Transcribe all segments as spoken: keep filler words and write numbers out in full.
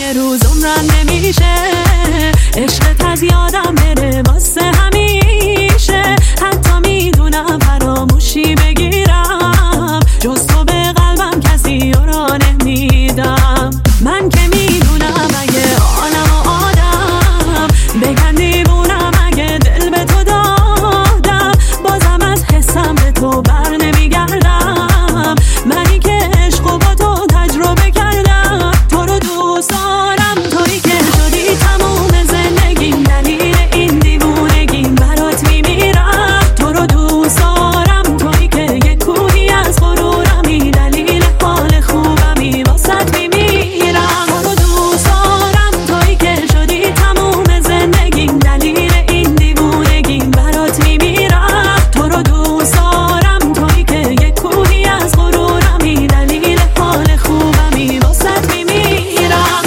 یه روز عمرم نمیشه عشقت از یادم بره واسه همیشه. حتی میدونم فراموشی بگیرم جز تو به قلبم کسی را نمیدم. من که میدونم اگه عالم و آدم بگن دیوونم اگه دل به تو دادم بازم از حسم به تو بر نمیگردم. منی که عشق و با تو تجربه کردم تو رو دوست دارم تویی که شدی تموم زندگیم دلیل این دیوونگیم برات میمیرم. تو رو دوست دارم تویی که یه کوهی از غرورمی دلیل حال خوبمی واسط میمیرم. تو رو دوست دارم تویی که شدی تموم زندگیم دلیل این دیوونگیم برات میمیرم. تو رو دوست دارم تویی که یه کوهی از غرورمی دلیل حال خوبمی واسط میمیرم.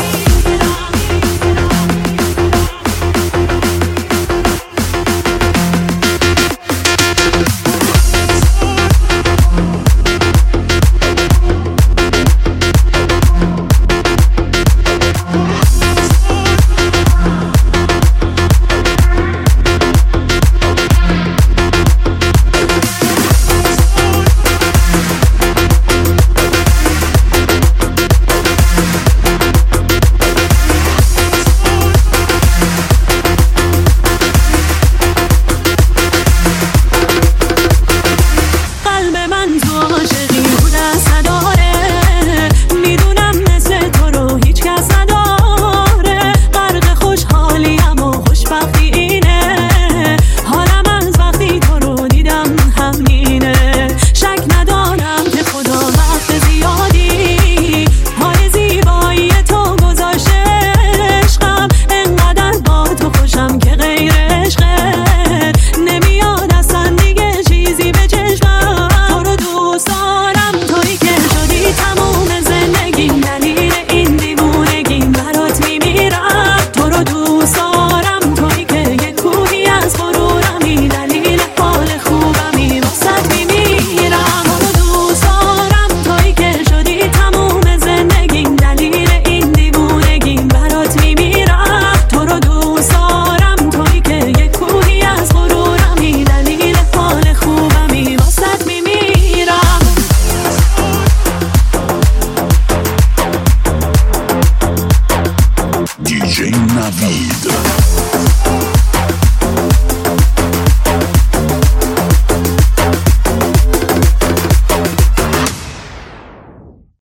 قلب من تو عاشقی بود از نداره میدونم مثل تو رو هیچ کس نداره. غرق خوشحالیم و خوشبختی اینه حالم از وقتی تو رو دیدم همینه. شک ندارم که خدا وقت زیادی پای زیبایی تو گذاشته عشقم. انقدر با تو خوشم که غیر عشقه نمیاد اصلا دیگه چیزی به چشمم. تو رو دوست دارم تویی که شدی تموم زندگیم دلیل این دیوونگیم برات میمیرم. تو رو دوست دارم تویی که یه کوهی از غرورمی دلیل حال خوبمی واسط میمیرم. تو رو دوست دارم تویی که شدی تموم زندگیم دلیل این دیوونگیم برات میمیرم. تو رو دوست دارم تویی که یه کوهی از غرورمی دلیل حال خوبمی واسط میمیرم. دی جی نوید